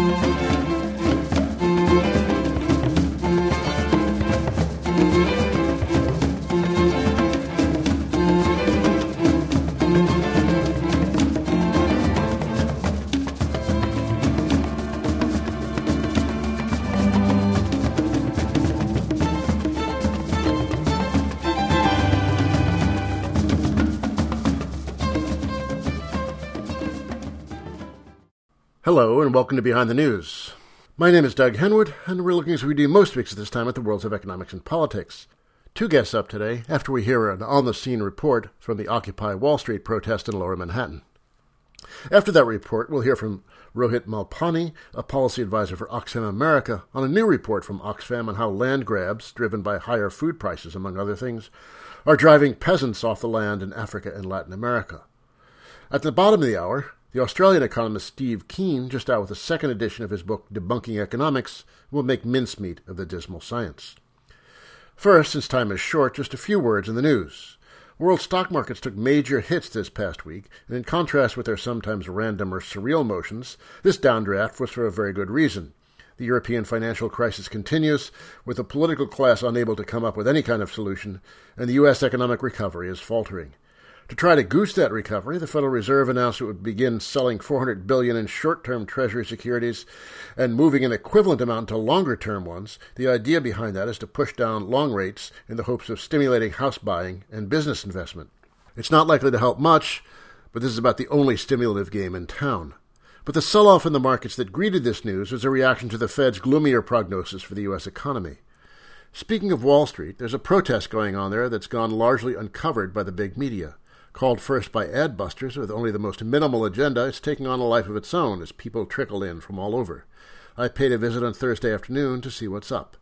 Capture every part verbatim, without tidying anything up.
Hello, and welcome to Behind the News. My name is Doug Henwood, and we're looking as we do most weeks at this time at the worlds of economics and politics. Two guests up today after we hear an on-the-scene report from the Occupy Wall Street protest in Lower Manhattan. After that report, we'll hear from Rohit Malpani, a policy advisor for Oxfam America, on a new report from Oxfam on how land grabs, driven by higher food prices, among other things, are driving peasants off the land in Africa and Latin America. At the bottom of the hour, the Australian economist Steve Keen, just out with a second edition of his book Debunking Economics, will make mincemeat of the dismal science. First, since time is short, just a few words in the news. World stock markets took major hits this past week, and in contrast with their sometimes random or surreal motions, this downdraft was for a very good reason. The European financial crisis continues, with the political class unable to come up with any kind of solution, and the U S economic recovery is faltering. To try to goose that recovery, the Federal Reserve announced it would begin selling four hundred billion dollars in short-term Treasury securities and moving an equivalent amount to longer-term ones. The idea behind that is to push down long rates in the hopes of stimulating house buying and business investment. It's not likely to help much, but this is about the only stimulative game in town. But the sell-off in the markets that greeted this news was a reaction to the Fed's gloomier prognosis for the U S economy. Speaking of Wall Street, there's a protest going on there that's gone largely uncovered by the big media. Called first by adbusters with only the most minimal agenda, it's taking on a life of its own as people trickle in from all over. I paid a visit on Thursday afternoon to see what's up.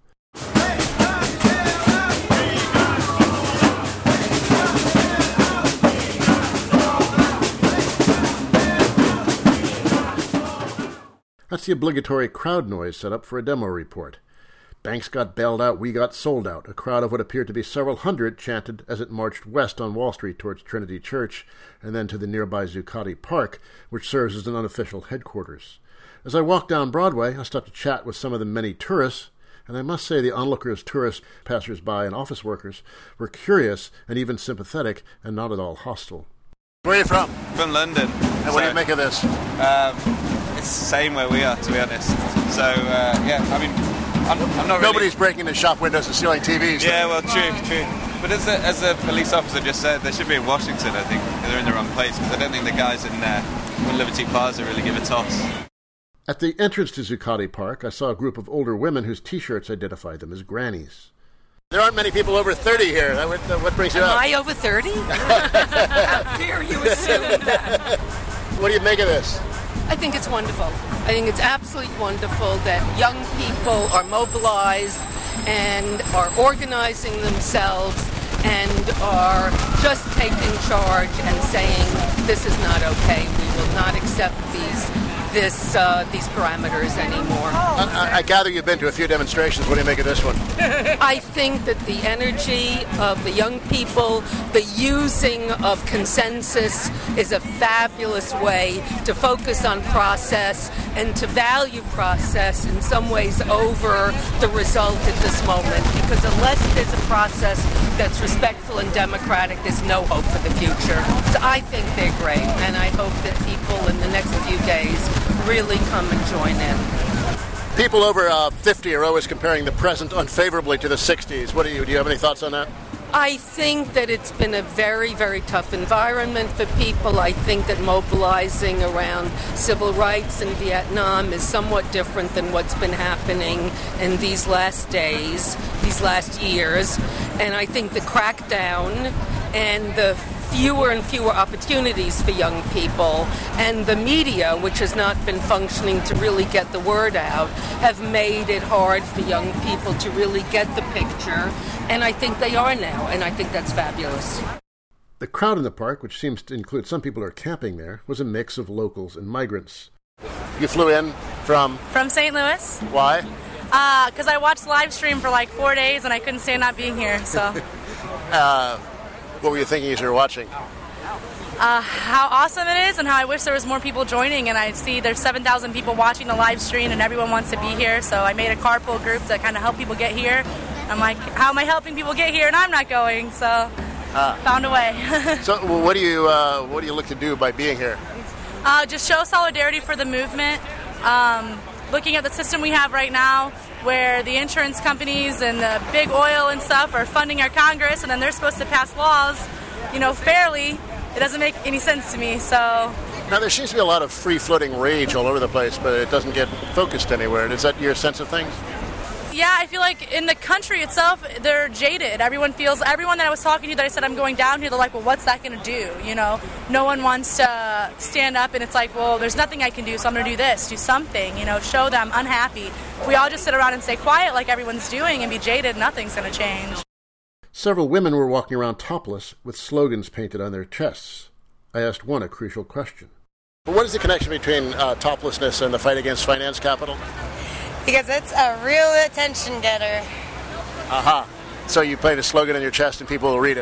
That's the obligatory crowd noise set up for a demo report. Banks got bailed out, we got sold out. A crowd of what appeared to be several hundred chanted as it marched west on Wall Street towards Trinity Church and then to the nearby Zuccotti Park, which serves as an unofficial headquarters. As I walked down Broadway, I stopped to chat with some of the many tourists, and I must say the onlookers, tourists, passers-by, and office workers were curious and even sympathetic and not at all hostile. Where are you from? From London. And so, what do you make of this? Um, it's the same where we are, to be honest. So, uh, yeah, I mean... I'm, I'm not Nobody's really... breaking into shop windows and stealing T Vs. Yeah, well, true, true. But as the, as the police officer just said, they should be in Washington, I think. They're in the wrong place, because I don't think the guys in uh, Liberty Plaza really give a toss. At the entrance to Zuccotti Park, I saw a group of older women whose T-shirts identified them as grannies. There aren't many people over thirty here. What, what brings you Am up? I over thirty? How dare you assume that? What do you make of this? I think it's wonderful. I think it's absolutely wonderful that young people are mobilized and are organizing themselves and are just taking charge and saying this is not okay. We will not accept these this uh, these parameters anymore. I, I gather you've been to a few demonstrations. What do you make of this one? I think that the energy of the young people, the using of consensus is a fabulous way to focus on process and to value process in some ways over the result at this moment. Because unless there's a process that's respectful and democratic, there's no hope for the future. So I think they're great, and I hope that people in the next few days really come and join in. People over uh, fifty are always comparing the present unfavorably to the sixties. What do you do? You have any thoughts on that? I think that it's been a very, very tough environment for people. I think that mobilizing around civil rights in Vietnam is somewhat different than what's been happening in these last days, these last years. And I think the crackdown and the fewer and fewer opportunities for young people and the media, which has not been functioning to really get the word out, have made it hard for young people to really get the picture. And I think they are now, and I think that's fabulous. The crowd in the park, which seems to include some people who are camping there, was a mix of locals and migrants. You flew in from? From Saint Louis. Why? Uh, because I watched live stream for like four days and I couldn't stand not being here, so. uh, what were you thinking as you were watching? uh, how awesome it is and how I wish there was more people joining. And I see there's seven thousand people watching the live stream and everyone wants to be here. So I made a carpool group to kind of help people get here. I'm like, how am I helping people get here and I'm not going? So uh, found a way. So what do you uh, what do you look to do by being here? Uh, just show solidarity for the movement. Um, looking at the system we have right now, where the insurance companies and the big oil and stuff are funding our Congress, and then they're supposed to pass laws, you know, fairly. It doesn't make any sense to me. So now there seems to be a lot of free-floating rage all over the place, but it doesn't get focused anywhere. Is that your sense of things? Yeah, I feel like in the country itself, they're jaded. Everyone feels, everyone that I was talking to that I said I'm going down here, they're like, well, what's that going to do? You know, no one wants to stand up and it's like, well, there's nothing I can do, so I'm going to do this, do something, you know, show them unhappy. If we all just sit around and stay quiet like everyone's doing and be jaded, nothing's going to change. Several women were walking around topless with slogans painted on their chests. I asked one a crucial question. But what is the connection between uh, toplessness and the fight against finance capital? Because it's a real attention getter. Aha. So you play the slogan on your chest and people will read it?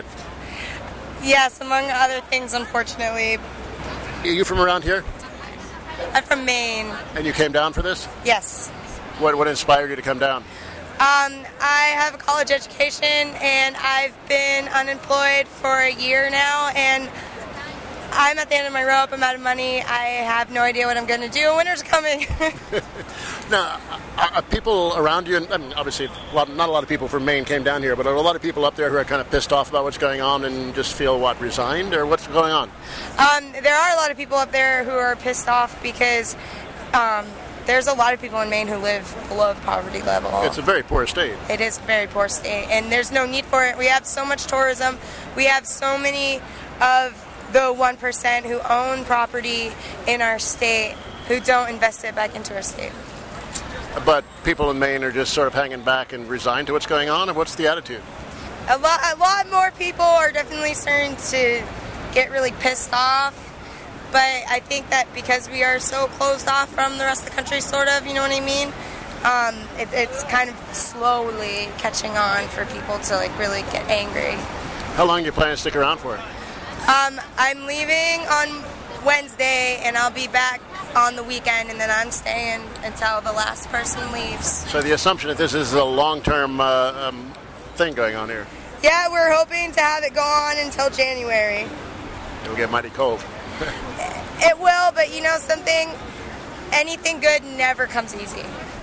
Yes, among other things, unfortunately. Are you from around here? I'm from Maine. And you came down for this? Yes. What what inspired you to come down? Um, I have a college education and I've been unemployed for a year now, and I'm at the end of my rope. I'm out of money. I have no idea what I'm going to do. Winter's coming. Now, are people around you, and I mean, obviously a lot, not a lot of people from Maine came down here, but are a lot of people up there who are kind of pissed off about what's going on and just feel, what, resigned, or what's going on? Um, there are a lot of people up there who are pissed off because um, there's a lot of people in Maine who live below the poverty level. It's a very poor state. It is a very poor state, and there's no need for it. We have so much tourism. We have so many of the one percent who own property in our state who don't invest it back into our state. But people in Maine are just sort of hanging back and resigned to what's going on, and what's the attitude? A lot, a lot more people are definitely starting to get really pissed off, but I think that because we are so closed off from the rest of the country, sort of, you know what I mean? Um, it, it's kind of slowly catching on for people to like really get angry. How long do you plan to stick around for? Um, I'm leaving on Wednesday, and I'll be back on the weekend, and then I'm staying until the last person leaves. So the assumption that this is a long-term uh, um, thing going on here? Yeah, we're hoping to have it go on until January. It'll get mighty cold. It will, but you know something? Anything good never comes easy.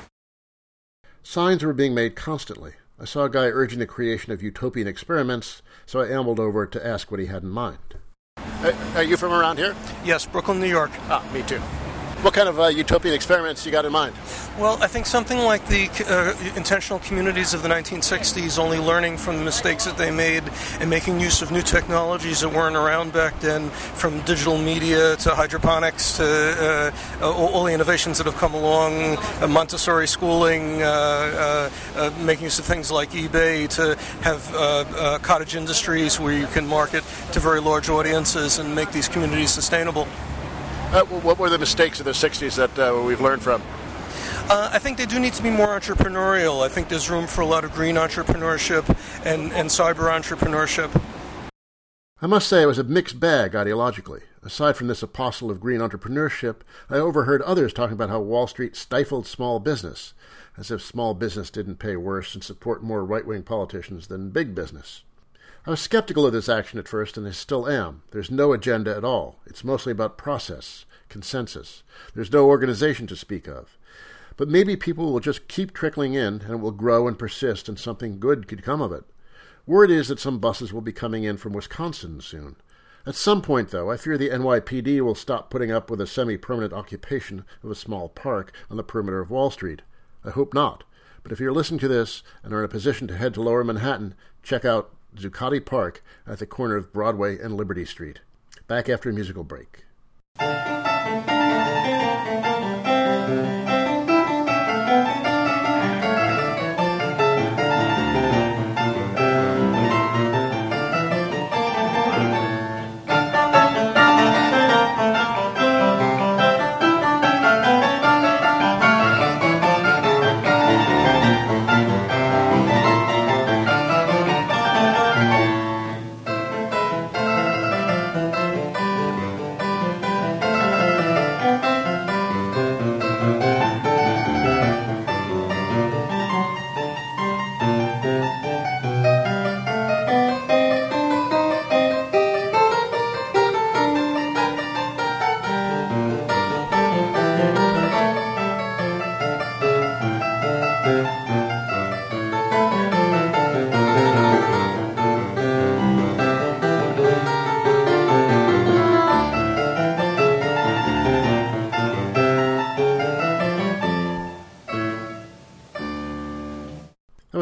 Signs were being made constantly. I saw a guy urging the creation of utopian experiments, so I ambled over to ask what he had in mind. Uh, are you from around here? Yes, Brooklyn, New York. Ah, me too. What kind of uh, utopian experiments you got in mind? Well, I think something like the uh, intentional communities of the nineteen sixties, only learning from the mistakes that they made and making use of new technologies that weren't around back then, from digital media to hydroponics to uh, all the innovations that have come along, uh, Montessori schooling, uh, uh, uh, making use of things like eBay to have uh, uh, cottage industries where you can market to very large audiences and make these communities sustainable. Uh, what were the mistakes of the sixties that uh, we've learned from? Uh, I think they do need to be more entrepreneurial. I think there's room for a lot of green entrepreneurship and, and cyber entrepreneurship. I must say it was a mixed bag ideologically. Aside from this apostle of green entrepreneurship, I overheard others talking about how Wall Street stifled small business, as if small business didn't pay worse and support more right-wing politicians than big business. I was skeptical of this action at first, and I still am. There's no agenda at all. It's mostly about process, consensus. There's no organization to speak of. But maybe people will just keep trickling in, and it will grow and persist, and something good could come of it. Word is that some buses will be coming in from Wisconsin soon. At some point, though, I fear the N Y P D will stop putting up with a semi-permanent occupation of a small park on the perimeter of Wall Street. I hope not. But if you're listening to this and are in a position to head to Lower Manhattan, check out Zuccotti Park at the corner of Broadway and Liberty Street. Back after a musical break.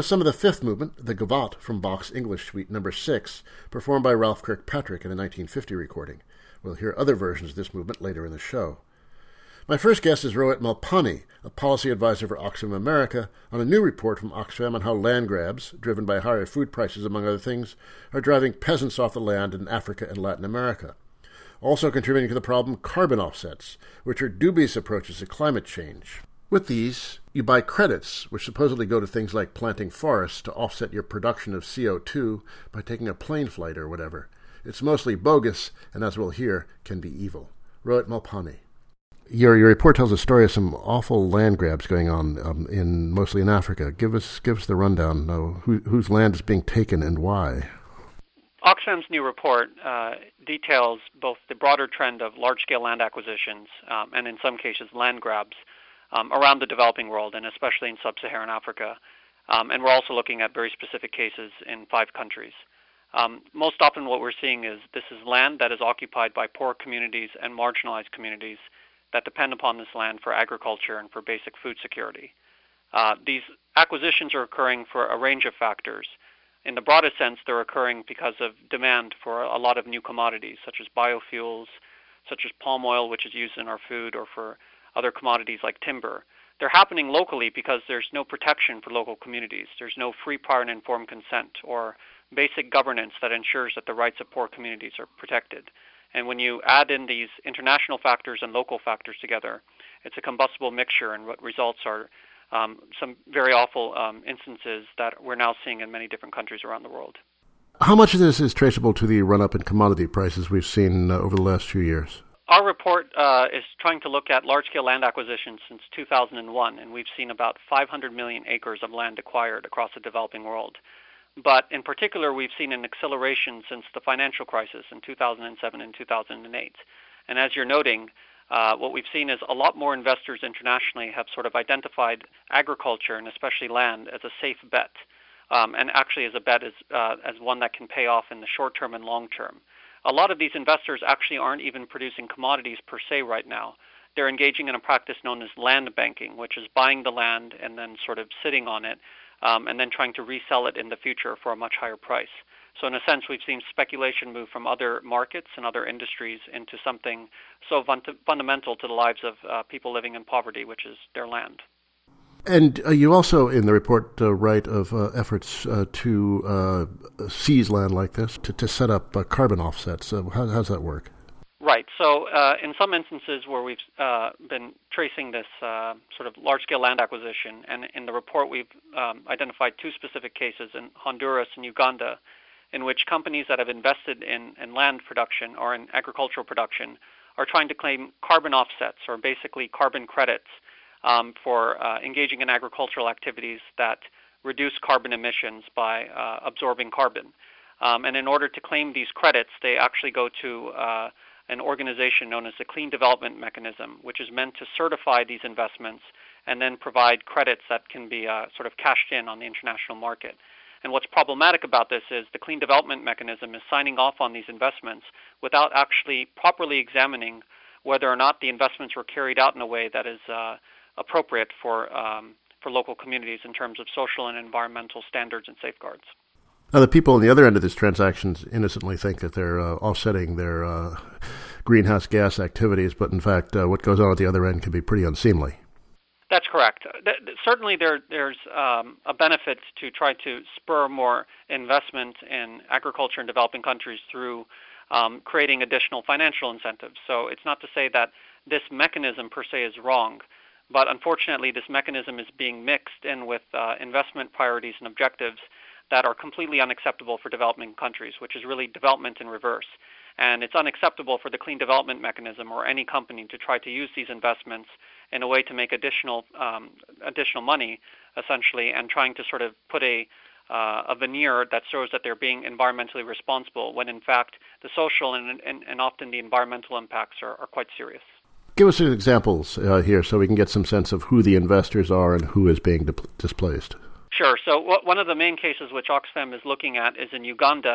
was some of the fifth movement, the Gavotte from Bach's English Suite number six, performed by Ralph Kirkpatrick in a nineteen fifty recording. We'll hear other versions of this movement later in the show. My first guest is Rohit Malpani, a policy advisor for Oxfam America, on a new report from Oxfam on how land grabs, driven by higher food prices among other things, are driving peasants off the land in Africa and Latin America. Also contributing to the problem, carbon offsets, which are dubious approaches to climate change. With these, you buy credits, which supposedly go to things like planting forests to offset your production of C O two by taking a plane flight or whatever. It's mostly bogus, and as we'll hear, can be evil. Rohit Malpani. Your your report tells a story of some awful land grabs going on um, in mostly in Africa. Give us give us the rundown. Uh, who, whose land is being taken and why? Oxfam's new report uh, details both the broader trend of large-scale land acquisitions um, and, in some cases, land grabs Um, around the developing world, and especially in sub-Saharan Africa. Um, and we're also looking at very specific cases in five countries. Um, most often what we're seeing is this is land that is occupied by poor communities and marginalized communities that depend upon this land for agriculture and for basic food security. Uh, these acquisitions are occurring for a range of factors. In the broadest sense, they're occurring because of demand for a lot of new commodities, such as biofuels, such as palm oil, which is used in our food, or for other commodities like timber. They're happening locally because there's no protection for local communities. There's no free, prior, and informed consent or basic governance that ensures that the rights of poor communities are protected. And when you add in these international factors and local factors together, it's a combustible mixture, and what results are um, some very awful um, instances that we're now seeing in many different countries around the world. How much of this is traceable to the run-up in commodity prices we've seen uh, over the last few years? Our report uh, is trying to look at large-scale land acquisitions since two thousand one, and we've seen about five hundred million acres of land acquired across the developing world. But in particular, we've seen an acceleration since the financial crisis in two thousand seven and two thousand eight. And as you're noting, uh, what we've seen is a lot more investors internationally have sort of identified agriculture, and especially land, as a safe bet, um, and actually as a bet as, uh, as one that can pay off in the short term and long term. A lot of these investors actually aren't even producing commodities per se right now. They're engaging in a practice known as land banking, which is buying the land and then sort of sitting on it, um, and then trying to resell it in the future for a much higher price. So in a sense, we've seen speculation move from other markets and other industries into something so fun- fundamental to the lives of uh, people living in poverty, which is their land. And uh, you also, in the report, uh, write of uh, efforts uh, to uh, seize land like this, to, to set up uh, carbon offsets. Uh, how, how does that work? Right. So uh, in some instances where we've uh, been tracing this uh, sort of large-scale land acquisition, and in the report we've um, identified two specific cases in Honduras and Uganda, in which companies that have invested in, in land production or in agricultural production are trying to claim carbon offsets, or basically carbon credits, Um, for uh, engaging in agricultural activities that reduce carbon emissions by uh, absorbing carbon. Um, and in order to claim these credits, they actually go to uh, an organization known as the Clean Development Mechanism, which is meant to certify these investments and then provide credits that can be uh, sort of cashed in on the international market. And what's problematic about this is the Clean Development Mechanism is signing off on these investments without actually properly examining whether or not the investments were carried out in a way that is uh, appropriate for um, for local communities in terms of social and environmental standards and safeguards. Now, the people on the other end of these transactions innocently think that they're uh, offsetting their uh, greenhouse gas activities, but in fact, uh, what goes on at the other end can be pretty unseemly. That's correct. Th- certainly, there there's um, a benefit to try to spur more investment in agriculture in developing countries through um, creating additional financial incentives. So it's not to say that this mechanism per se is wrong. But unfortunately, this mechanism is being mixed in with uh, investment priorities and objectives that are completely unacceptable for developing countries, which is really development in reverse. And it's unacceptable for the Clean Development Mechanism or any company to try to use these investments in a way to make additional um, additional money, essentially, and trying to sort of put a uh, a veneer that shows that they're being environmentally responsible, when in fact the social and, and, and often the environmental impacts are, are quite serious. Give us some examples uh, here so we can get some sense of who the investors are and who is being di- displaced. Sure. So w- one of the main cases which Oxfam is looking at is in Uganda,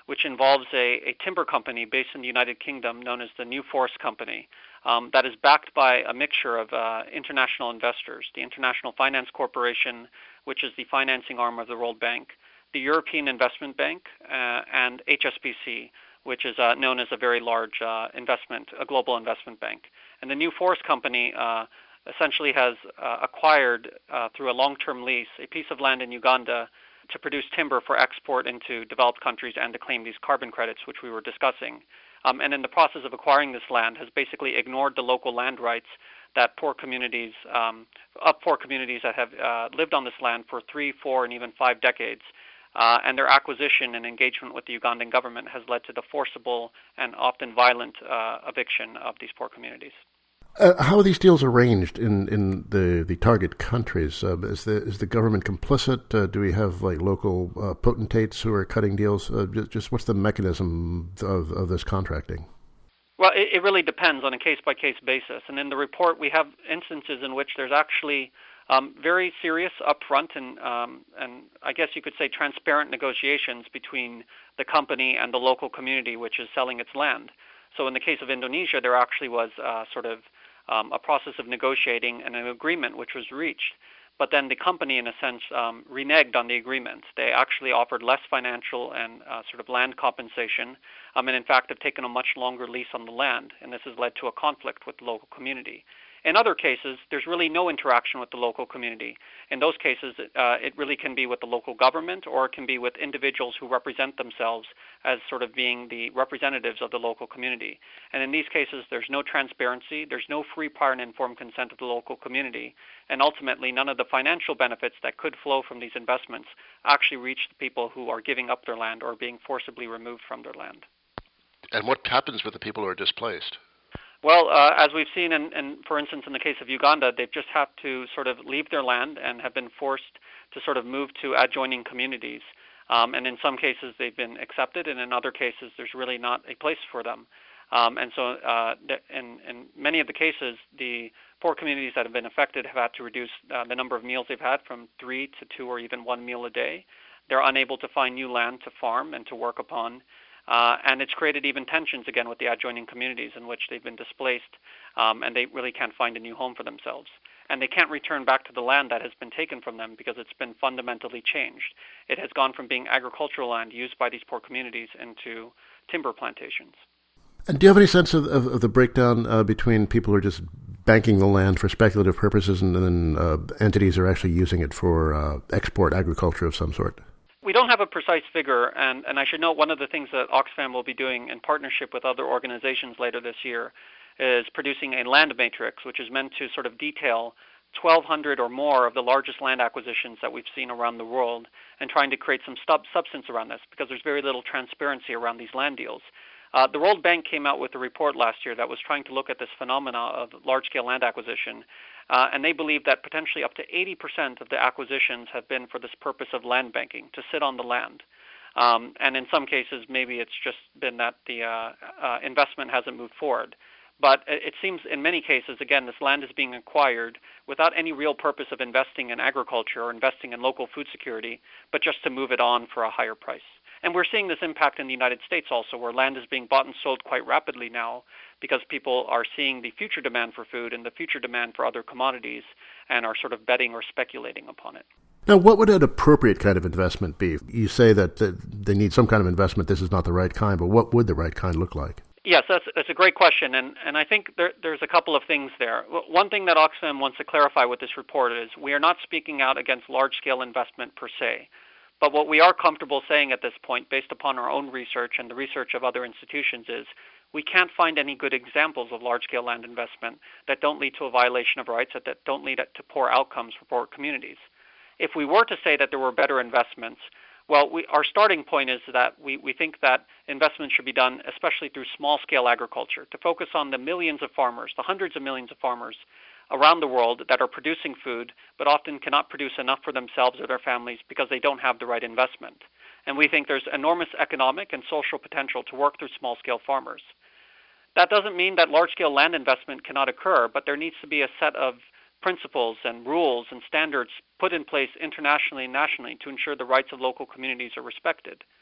which involves a, a timber company based in the United Kingdom known as the New Forest Company, um, that is backed by a mixture of uh, international investors, the International Finance Corporation, which is the financing arm of the World Bank, the European Investment Bank, uh, and H S B C, which is uh, known as a very large uh, investment, a global investment bank. And the New Forest Company uh, essentially has uh, acquired, uh, through a long-term lease, a piece of land in Uganda to produce timber for export into developed countries and to claim these carbon credits, which we were discussing. Um, and in the process of acquiring this land, has basically ignored the local land rights that poor communities, um, of poor communities that have uh, lived on this land for three, four, and even five decades. Uh, and their acquisition and engagement with the Ugandan government has led to the forcible and often violent uh, eviction of these poor communities. Uh, how are these deals arranged in, in the, the target countries? Uh, is the is the government complicit? Uh, do we have like local uh, potentates who are cutting deals? Uh, just, just what's the mechanism of, of this contracting? Well, it, it really depends on a case-by-case basis. And in the report, we have instances in which there's actually um, very serious, upfront, and um, and I guess you could say transparent negotiations between the company and the local community which is selling its land. So in the case of Indonesia, there actually was uh, sort of Um, a process of negotiating and an agreement which was reached. But then the company, in a sense, um, reneged on the agreement. They actually offered less financial and uh, sort of land compensation, um, and in fact have taken a much longer lease on the land, and this has led to a conflict with the local community. In other cases, there's really no interaction with the local community. In those cases, uh, it really can be with the local government, or it can be with individuals who represent themselves as sort of being the representatives of the local community. And in these cases, there's no transparency, there's no free, prior, and informed consent of the local community, and ultimately none of the financial benefits that could flow from these investments actually reach the people who are giving up their land or being forcibly removed from their land. And what happens with the people who are displaced? Well, uh, as we've seen, in, in, for instance, in the case of Uganda, they've just had to sort of leave their land and have been forced to sort of move to adjoining communities. Um, and in some cases, they've been accepted, and in other cases, there's really not a place for them. Um, and so uh, in, in many of the cases, the poor communities that have been affected have had to reduce uh, the number of meals they've had from three to two or even one meal a day. They're unable to find new land to farm and to work upon. Uh, and it's created even tensions again with the adjoining communities in which they've been displaced, um, and they really can't find a new home for themselves. And they can't return back to the land that has been taken from them because it's been fundamentally changed. It has gone from being agricultural land used by these poor communities into timber plantations. And do you have any sense of, of, of the breakdown uh, between people who are just banking the land for speculative purposes and then uh, entities are actually using it for uh, export agriculture of some sort? We don't have a precise figure, and, and I should note one of the things that Oxfam will be doing in partnership with other organizations later this year is producing a land matrix, which is meant to sort of detail twelve hundred or more of the largest land acquisitions that we've seen around the world, and trying to create some stub- substance around this, because there's very little transparency around these land deals. Uh, the World Bank came out with a report last year that was trying to look at this phenomena of large-scale land acquisition, uh, and they believe that potentially up to eighty percent of the acquisitions have been for this purpose of land banking, to sit on the land. Um, and in some cases, maybe it's just been that the uh, uh, investment hasn't moved forward. But it seems in many cases, again, this land is being acquired without any real purpose of investing in agriculture or investing in local food security, but just to move it on for a higher price. And we're seeing this impact in the United States also, where land is being bought and sold quite rapidly now because people are seeing the future demand for food and the future demand for other commodities and are sort of betting or speculating upon it. Now, what would an appropriate kind of investment be? You say that they need some kind of investment. This is not the right kind, but what would the right kind look like? Yes, that's, that's a great question, and, and I think there, there's a couple of things there. One thing that Oxfam wants to clarify with this report is we are not speaking out against large-scale investment per se, but what we are comfortable saying at this point, based upon our own research and the research of other institutions, is we can't find any good examples of large-scale land investment that don't lead to a violation of rights, that, that don't lead to poor outcomes for poor communities. If we were to say that there were better investments, well, we, our starting point is that we, we think that investment should be done especially through small-scale agriculture, to focus on the millions of farmers, the hundreds of millions of farmers around the world that are producing food but often cannot produce enough for themselves or their families because they don't have the right investment. And we think there's enormous economic and social potential to work through small-scale farmers. That doesn't mean that large-scale land investment cannot occur, but there needs to be a set of principles and rules and standards put in place internationally and nationally to ensure the rights of local communities are respected.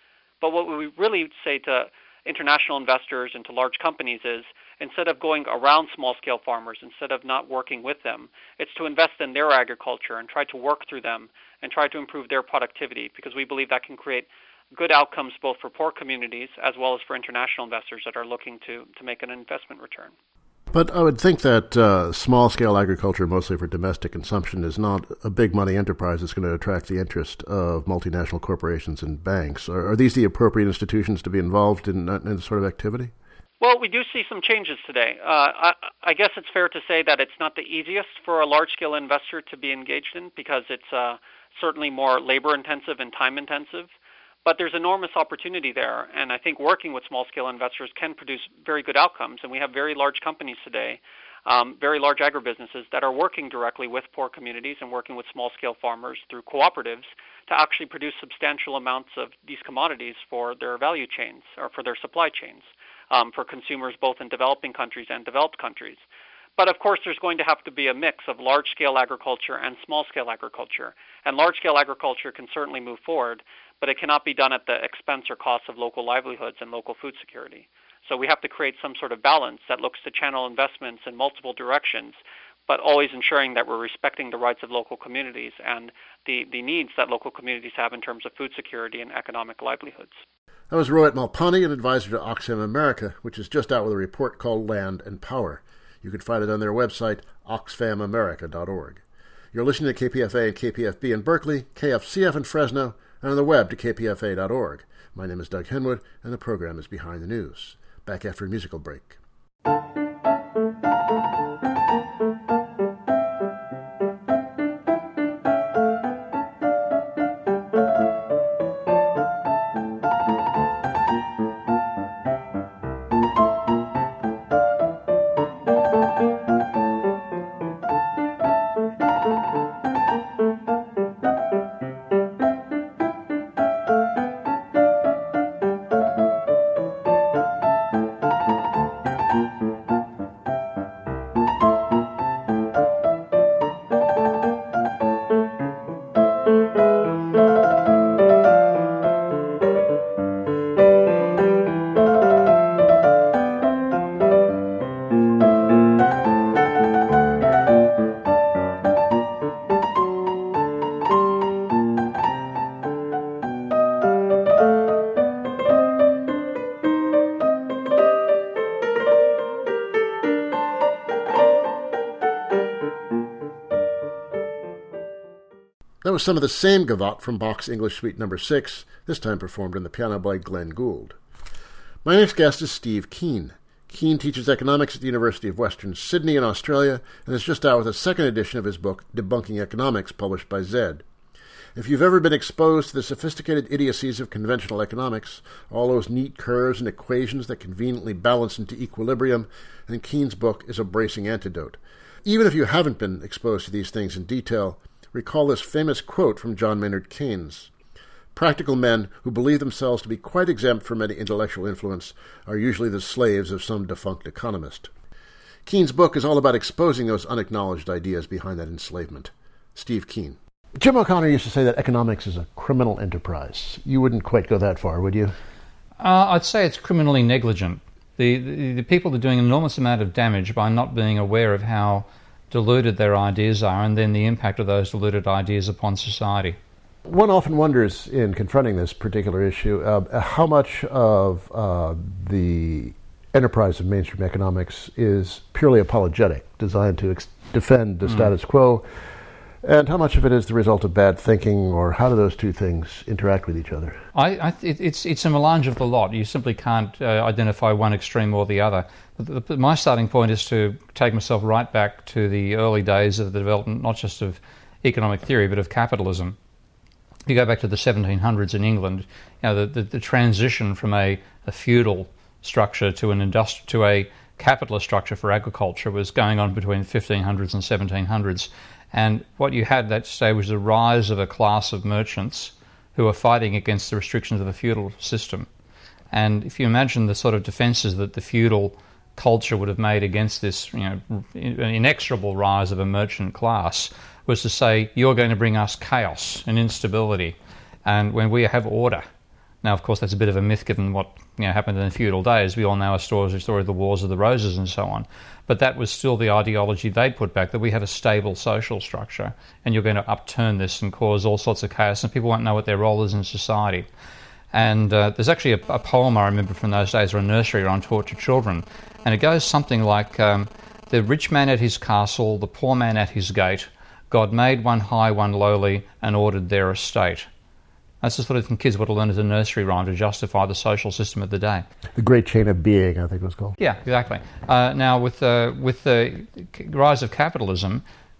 But what we really say to international investors and to large companies is, instead of going around small-scale farmers, instead of not working with them, it's to invest in their agriculture and try to work through them and try to improve their productivity, because we believe that can create good outcomes both for poor communities as well as for international investors that are looking to, to make an investment return. But I would think that uh, small-scale agriculture, mostly for domestic consumption, is not a big-money enterprise that's going to attract the interest of multinational corporations and banks. Are, are these the appropriate institutions to be involved in, in this sort of activity? Well, we do see some changes today. Uh, I, I guess it's fair to say that it's not the easiest for a large-scale investor to be engaged in, because it's uh, certainly more labor-intensive and time-intensive. But there's enormous opportunity there, and I think working with small-scale investors can produce very good outcomes. And we have very large companies today, um, very large agribusinesses that are working directly with poor communities and working with small-scale farmers through cooperatives to actually produce substantial amounts of these commodities for their value chains or for their supply chains, um, for consumers both in developing countries and developed countries. But of course, there's going to have to be a mix of large-scale agriculture and small-scale agriculture. And large-scale agriculture can certainly move forward, but it cannot be done at the expense or cost of local livelihoods and local food security. So we have to create some sort of balance that looks to channel investments in multiple directions, but always ensuring that we're respecting the rights of local communities and the, the needs that local communities have in terms of food security and economic livelihoods. That was Rohit Malpani, an advisor to Oxfam America, which is just out with a report called Land and Power. You can find it on their website, oxfam america dot org. You're listening to K P F A and K P F B in Berkeley, K F C F in Fresno, and on the web to k p f a dot org. My name is Doug Henwood, and the program is Behind the News. Back after a musical break. That was some of the same gavotte from Bach's English Suite Number six, this time performed on the piano by Glenn Gould. My next guest is Steve Keen. Keen teaches economics at the University of Western Sydney in Australia and is just out with a second edition of his book, Debunking Economics, published by Zed. If you've ever been exposed to the sophisticated idiocies of conventional economics, all those neat curves and equations that conveniently balance into equilibrium, then Keen's book is a bracing antidote. Even if you haven't been exposed to these things in detail, recall this famous quote from John Maynard Keynes. Practical men who believe themselves to be quite exempt from any intellectual influence are usually the slaves of some defunct economist. Keen's book is all about exposing those unacknowledged ideas behind that enslavement. Steve Keen. Jim O'Connor used to say that economics is a criminal enterprise. You wouldn't quite go that far, would you? Uh, I'd say it's criminally negligent. The, the, the people are doing an enormous amount of damage by not being aware of how diluted their ideas are and then the impact of those diluted ideas upon society. One often wonders, in confronting this particular issue, uh, how much of uh, the enterprise of mainstream economics is purely apologetic, designed to ex- defend the mm. status quo, and how much of it is the result of bad thinking, or how do those two things interact with each other? I, I th- it's it's a melange of the lot. You simply can't uh, identify one extreme or the other. But the, my starting point is to take myself right back to the early days of the development, not just of economic theory, but of capitalism. If you go back to the seventeen hundreds in England, you know, the, the, the transition from a, a feudal structure to an industri- to a capitalist structure for agriculture was going on between fifteen hundreds and seventeen hundreds. And what you had that stage was the rise of a class of merchants who were fighting against the restrictions of the feudal system. And if you imagine the sort of defences that the feudal culture would have made against this, you know, inexorable rise of a merchant class, was to say, you're going to bring us chaos and instability, and when we have order. Now, of course, that's a bit of a myth given what you know, happened in the feudal days. We all know a story, a story of the Wars of the Roses and so on. But that was still the ideology they'd put back, that we have a stable social structure and you're going to upturn this and cause all sorts of chaos and people won't know what their role is in society. And uh, there's actually a, a poem I remember from those days, or a nursery rhyme taught to children, and it goes something like, um, the rich man at his castle, the poor man at his gate, God made one high, one lowly, and ordered their estate. That's the sort of thing kids would have learned as a nursery rhyme to justify the social system of the day. The Great Chain of Being, I think it was called. Yeah, exactly. Uh, now, with, uh, with the rise of capitalism,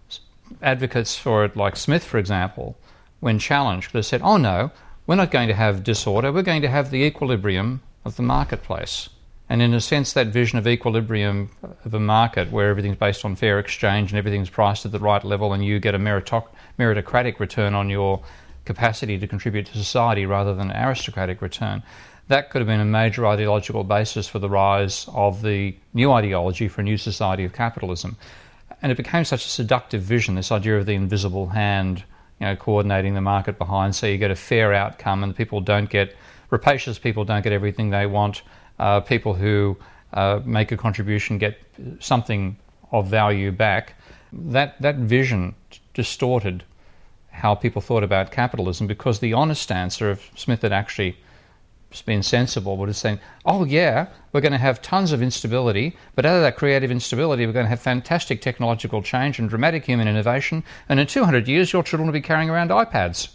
advocates for it, like Smith, for example, when challenged, could have said, oh no, we're not going to have disorder, we're going to have the equilibrium of the marketplace. And in a sense, that vision of equilibrium of a market where everything's based on fair exchange and everything's priced at the right level and you get a meritoc- meritocratic return on your capacity to contribute to society rather than an aristocratic return, that could have been a major ideological basis for the rise of the new ideology for a new society of capitalism. And it became such a seductive vision, this idea of the invisible hand, you know, coordinating the market behind, so you get a fair outcome and people don't get, rapacious people don't get everything they want, uh, people who uh, make a contribution get something of value back. That, that vision distorted how people thought about capitalism, because the honest answer, if Smith had actually been sensible, would have said, oh yeah, we're going to have tons of instability, but out of that creative instability we're going to have fantastic technological change and dramatic human innovation, and in two hundred years your children will be carrying around iPads.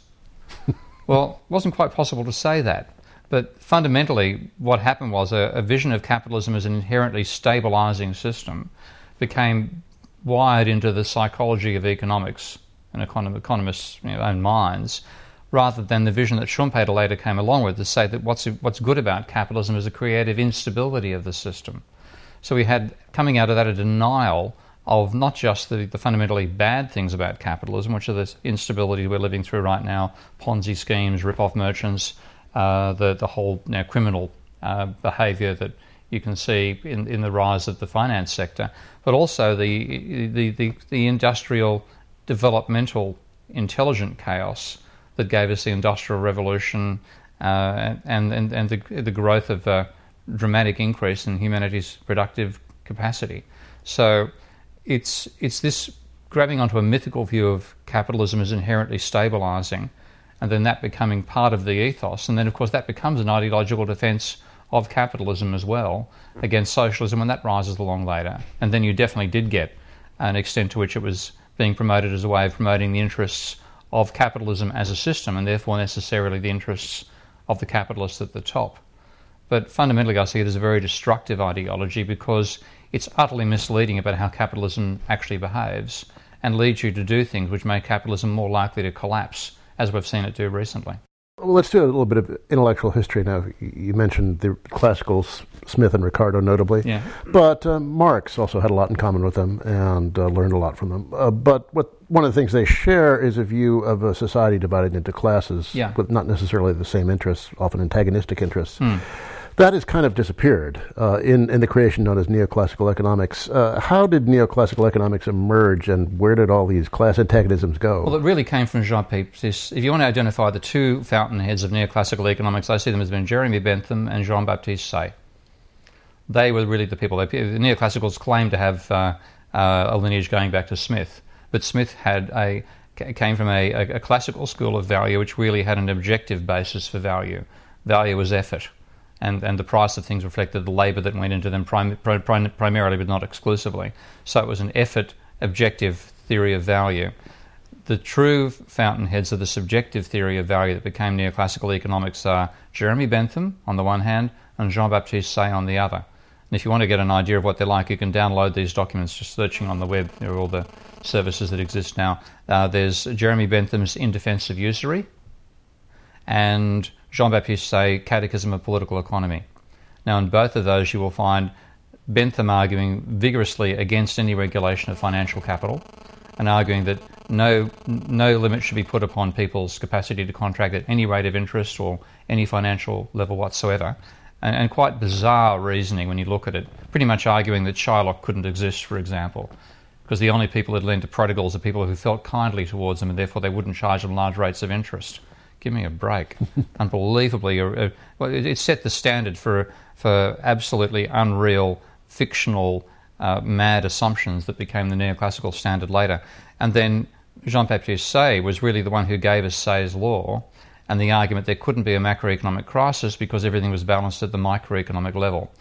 Well, it wasn't quite possible to say that, but fundamentally what happened was a, a vision of capitalism as an inherently stabilising system became wired into the psychology of economics and econom- economists' you know, own minds, rather than the vision that Schumpeter later came along with to say that what's what's good about capitalism is the creative instability of the system. So we had, coming out of that, a denial of not just the, the fundamentally bad things about capitalism, which are the instability we're living through right now, Ponzi schemes, rip-off merchants, uh, the, the whole you know, criminal uh, behaviour that you can see in, in the rise of the finance sector, but also the the, the, the industrial developmental intelligent chaos that gave us the Industrial Revolution uh, and, and, and the, the growth of a dramatic increase in humanity's productive capacity. So it's, it's this grabbing onto a mythical view of capitalism as inherently stabilising, and then that becoming part of the ethos, and then of course that becomes an ideological defence of capitalism as well against socialism when that rises along later. And then you definitely did get an extent to which it was being promoted as a way of promoting the interests of capitalism as a system, and therefore necessarily the interests of the capitalists at the top. But fundamentally I see it as a very destructive ideology, because it's utterly misleading about how capitalism actually behaves and leads you to do things which make capitalism more likely to collapse, as we've seen it do recently. Well, let's do a little bit of intellectual history now. You mentioned the classicals, Smith and Ricardo notably, yeah. but uh, Marx also had a lot in common with them and uh, learned a lot from them. Uh, but what one of the things they share is a view of a society divided into classes yeah. with not necessarily the same interests, often antagonistic interests. Hmm. That has kind of disappeared uh, in, in the creation known as neoclassical economics. Uh, how did neoclassical economics emerge, and where did all these class antagonisms go? Well, it really came from Jean-Baptiste. If you want to identify the two fountainheads of neoclassical economics, I see them as being Jeremy Bentham and Jean-Baptiste Say. They were really the people. They, the neoclassicals claimed to have uh, uh, a lineage going back to Smith, but Smith had a came from a, a, a classical school of value which really had an objective basis for value. Value was effort. And, and the price of things reflected the labour that went into them prim, prim, primarily, but not exclusively. So it was an effort, objective theory of value. The true fountainheads of the subjective theory of value that became neoclassical economics are Jeremy Bentham on the one hand and Jean-Baptiste Say on the other. And if you want to get an idea of what they're like, you can download these documents just searching on the web. There are all the services that exist now. Uh, there's Jeremy Bentham's In Defence of Usury and Jean-Baptiste Say, Catechism of Political Economy. Now, in both of those, you will find Bentham arguing vigorously against any regulation of financial capital and arguing that no no limit should be put upon people's capacity to contract at any rate of interest or any financial level whatsoever. And, and quite bizarre reasoning when you look at it, pretty much arguing that Shylock couldn't exist, for example, because the only people who'd lend to prodigals are people who felt kindly towards them and therefore they wouldn't charge them large rates of interest. give me a break. Unbelievably, uh, well, it, it set the standard for for absolutely unreal, fictional, uh, mad assumptions that became the neoclassical standard later. And then Jean-Baptiste Say was really the one who gave us Say's law and the argument there couldn't be a macroeconomic crisis because everything was balanced at the microeconomic level.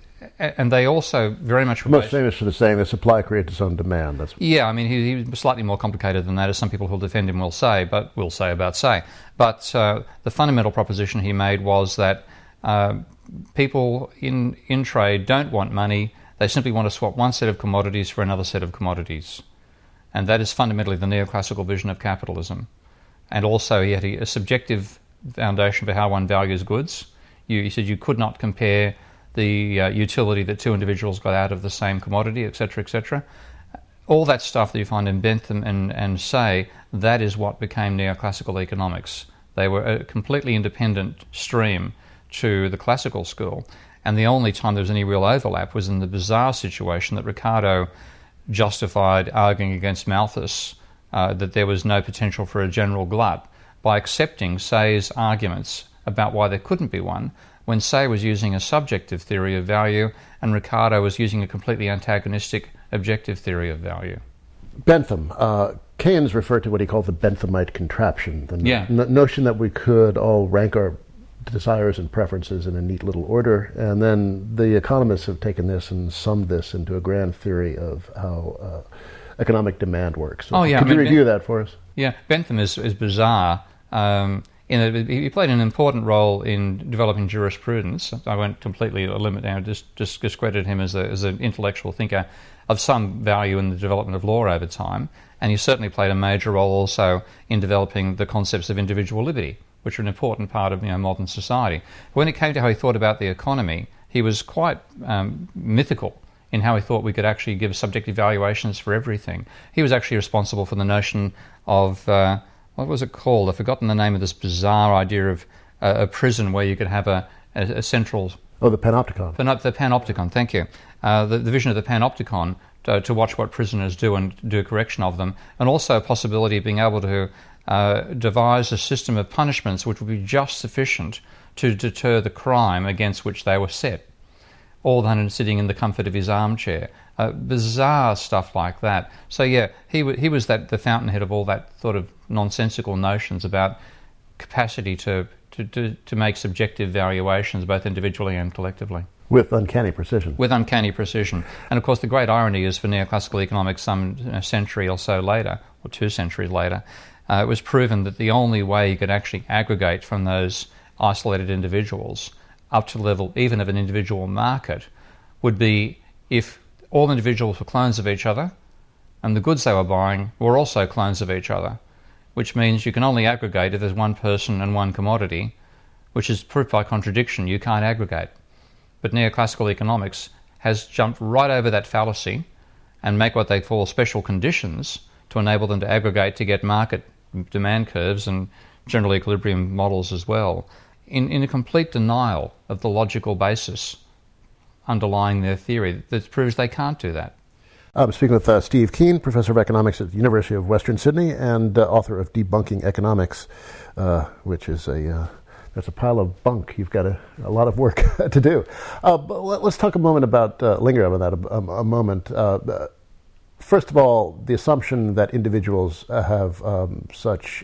And they also very much... Most famous for the saying that supply creates its own demand. That's yeah, I mean, he, he was slightly more complicated than that, as some people who'll defend him will say, but will say about Say. But uh, the fundamental proposition he made was that uh, people in, in trade don't want money, they simply want to swap one set of commodities for another set of commodities. And that is fundamentally the neoclassical vision of capitalism. And also he had a, a subjective foundation for how one values goods. You, he said you could not compare the uh, utility that two individuals got out of the same commodity, et cetera, et cetera. All that stuff that you find in Bentham and, and Say, that is what became neoclassical economics. They were a completely independent stream to the classical school, and the only time there was any real overlap was in the bizarre situation that Ricardo justified arguing against Malthus, uh, that there was no potential for a general glut, by accepting Say's arguments about why there couldn't be one, when Say was using a subjective theory of value and Ricardo was using a completely antagonistic objective theory of value. Bentham. Uh, Keynes referred to what he called the Benthamite contraption, the yeah. no- notion that we could all rank our desires and preferences in a neat little order, and then the economists have taken this and summed this into a grand theory of how uh, economic demand works. So oh, yeah. Could I you mean, review ben- that for us? Yeah, Bentham is, is bizarre. Um, in a, he played an important role in developing jurisprudence. I won't completely limit now, just, just discredit him as, a, as an intellectual thinker of some value in the development of law over time, and he certainly played a major role also in developing the concepts of individual liberty, which are an important part of you know, modern society. When it came to how he thought about the economy, he was quite um, mythical in how he thought we could actually give subjective valuations for everything. He was actually responsible for the notion of, uh, what was it called? I've forgotten the name of this bizarre idea of uh, a prison where you could have a, a, a central... Oh, the panopticon. Pan, the panopticon, thank you. Uh, the, the vision of the panopticon to, to watch what prisoners do and do a correction of them, and also a possibility of being able to uh, devise a system of punishments which would be just sufficient to deter the crime against which they were set, all done sitting in the comfort of his armchair. Uh, bizarre stuff like that. So yeah, he w- he was that the fountainhead of all that sort of nonsensical notions about capacity to, to, to, to make subjective valuations both individually and collectively. With uncanny precision. With uncanny precision. And of course the great irony is for neoclassical economics some you know, century or so later, or two centuries later, uh, it was proven that the only way you could actually aggregate from those isolated individuals up to the level even of an individual market would be if all individuals were clones of each other and the goods they were buying were also clones of each other, which means you can only aggregate if there's one person and one commodity, which is proof by contradiction you can't aggregate. But neoclassical economics has jumped right over that fallacy and make what they call special conditions to enable them to aggregate to get market demand curves and general equilibrium models as well, in, in a complete denial of the logical basis underlying their theory that proves they can't do that. I'm speaking with uh, Steve Keen, professor of economics at the University of Western Sydney and uh, author of Debunking Economics, uh, which is a uh, that's a pile of bunk. You've got a, a lot of work to do. Uh, but let's talk a moment about uh, linger over that a, a, a moment. Uh, first of all, the assumption that individuals have um, such